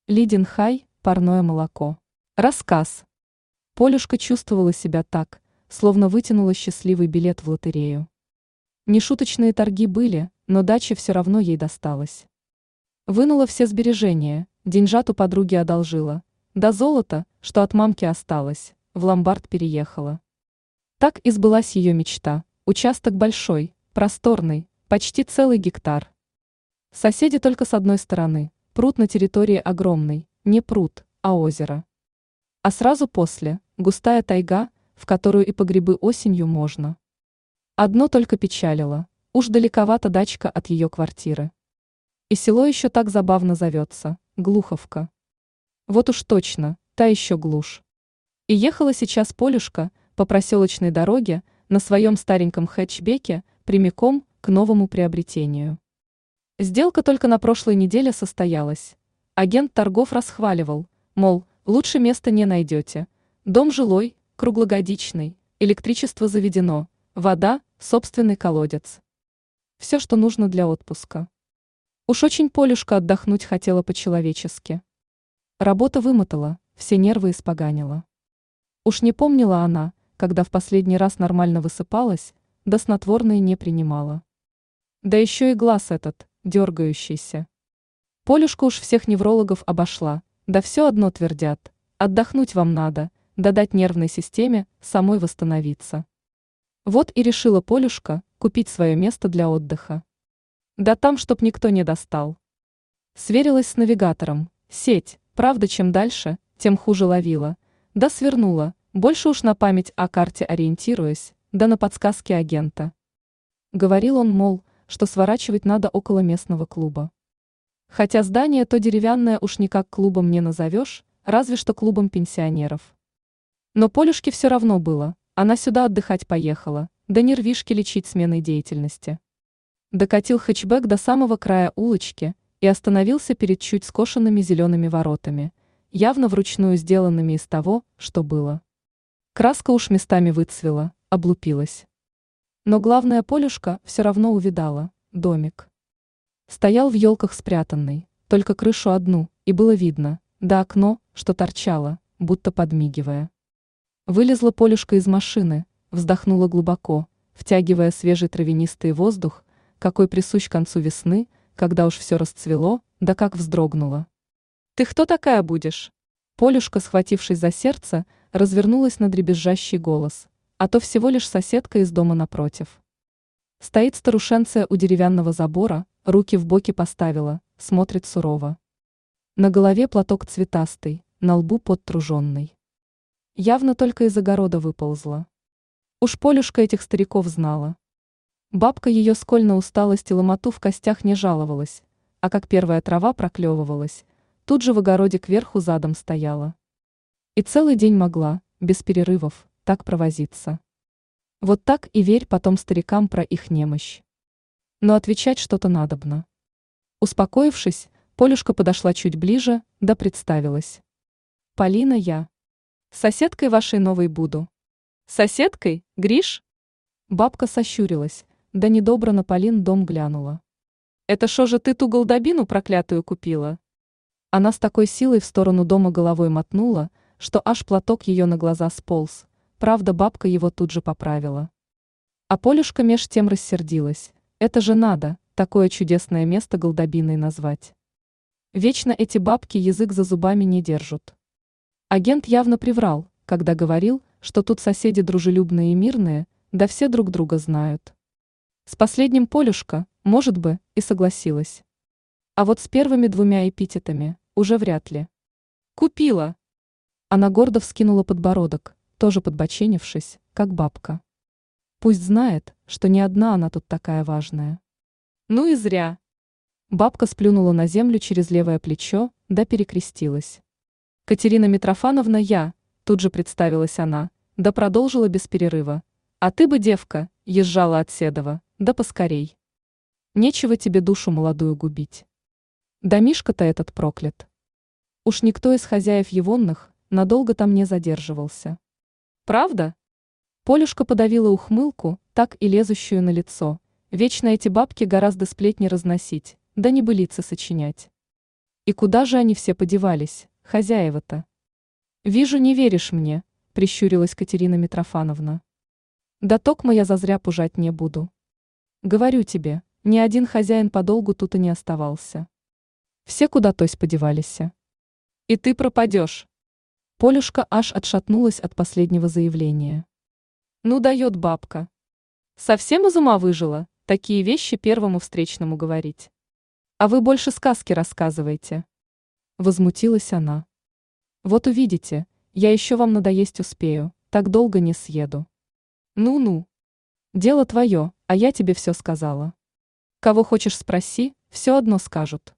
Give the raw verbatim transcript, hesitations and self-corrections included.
Лидин Хай, парное молоко. Рассказ. Полюшка чувствовала себя так, словно вытянула счастливый билет в лотерею. Нешуточные торги были, но дача все равно ей досталась. Вынула все сбережения, деньжат у подруги одолжила, да золото, что от мамки осталось, в ломбард переехала. Так и сбылась ее мечта, участок большой, просторный, почти целый гектар. Соседи только с одной стороны, пруд на территории огромный, не пруд, а озеро. А сразу после – густая тайга, в которую и по грибы осенью можно. Одно только печалило – уж далековато дачка от ее квартиры. И село еще так забавно зовется – Глуховка. Вот уж точно, та еще глушь. И ехала сейчас Полюшка по проселочной дороге на своем стареньком хэтчбеке прямиком к новому приобретению. Сделка только на прошлой неделе состоялась. Агент торгов расхваливал, мол, лучше места не найдете. Дом жилой, круглогодичный, электричество заведено, вода, собственный колодец. Все, что нужно для отпуска. Уж очень Полюшка отдохнуть хотела по-человечески. Работа вымотала, все нервы испоганила. Уж не помнила она, когда в последний раз нормально высыпалась, да снотворное не принимала. Да еще и глаз этот, дергающийся. Полюшка уж всех неврологов обошла, да все одно твердят, отдохнуть вам надо, да дать нервной системе самой восстановиться. Вот и решила Полюшка купить свое место для отдыха. Да там, чтоб никто не достал. Сверилась с навигатором, сеть, правда, чем дальше, тем хуже ловила, да свернула, больше уж на память о карте ориентируясь, да на подсказки агента. Говорил он, мол, что сворачивать надо около местного клуба. Хотя здание то деревянное уж никак клубом не назовешь, разве что клубом пенсионеров. Но Полюшке все равно было, она сюда отдыхать поехала, да нервишки лечить сменой деятельности. Докатил хэтчбэк до самого края улочки и остановился перед чуть скошенными зелеными воротами, явно вручную сделанными из того, что было. Краска уж местами выцвела, облупилась. Но главное, Полюшка все равно увидала – домик. Стоял в елках спрятанный, только крышу одну, и было видно, да окно, что торчало, будто подмигивая. Вылезла Полюшка из машины, вздохнула глубоко, втягивая свежий травянистый воздух, какой присущ к концу весны, когда уж все расцвело, да как вздрогнула. «Ты кто такая будешь?» Полюшка, схватившись за сердце, развернулась на дребезжащий голос, а то всего лишь соседка из дома напротив. Стоит старушенция у деревянного забора, руки в боки поставила, смотрит сурово. На голове платок цветастый, на лбу подтруженный. Явно только из огорода выползла. Уж Полюшка этих стариков знала. Бабка ее сколь на усталость и ломоту в костях не жаловалась, а как первая трава проклевывалась, тут же в огороде кверху задом стояла. И целый день могла, без перерывов, так провозиться. Вот так и верь потом старикам про их немощь. Но отвечать что-то надобно. Успокоившись, Полюшка подошла чуть ближе, да представилась. «Полина я. Соседкой вашей новой буду». «Соседкой, Гриш?» Бабка сощурилась, да недобро на Полин дом глянула. «Это шо же ты ту голдобину проклятую купила?» Она с такой силой в сторону дома головой мотнула, что аж платок ее на глаза сполз, правда бабка его тут же поправила. А Полюшка меж тем рассердилась, это же надо, такое чудесное место голдобиной назвать. Вечно эти бабки язык за зубами не держат. Агент явно приврал, когда говорил, что тут соседи дружелюбные и мирные, да все друг друга знают. С последним Полюшка, может бы, и согласилась. А вот с первыми двумя эпитетами уже вряд ли. «Купила!» Она гордо вскинула подбородок, тоже подбоченившись, как бабка. Пусть знает, что не одна она тут такая важная. Ну и зря. Бабка сплюнула на землю через левое плечо, да перекрестилась. «Катерина Митрофановна, я», тут же представилась она, да продолжила без перерыва. «А ты бы, девка, езжала от Седова, да поскорей. Нечего тебе душу молодую губить. Домишко-то этот проклят. Уж никто из хозяев егонных надолго там не задерживался». «Правда?» Полюшка подавила ухмылку, так и лезущую на лицо. Вечно эти бабки гораздо сплетни разносить, да небылицы сочинять. И куда же они все подевались, хозяева-то? Вижу, не веришь мне, прищурилась Катерина Митрофановна. Да токмо я зазря пужать не буду. Говорю тебе, ни один хозяин подолгу тут и не оставался. Все куда-тось подевались. И ты пропадешь. Полюшка аж отшатнулась от последнего заявления. Ну дает бабка. Совсем из ума выжила, такие вещи первому встречному говорить. А вы больше сказки рассказывайте. Возмутилась она. Вот увидите, я еще вам надоесть успею, так долго не съеду. Ну-ну. Дело твое, а я тебе все сказала. Кого хочешь спроси, все одно скажут.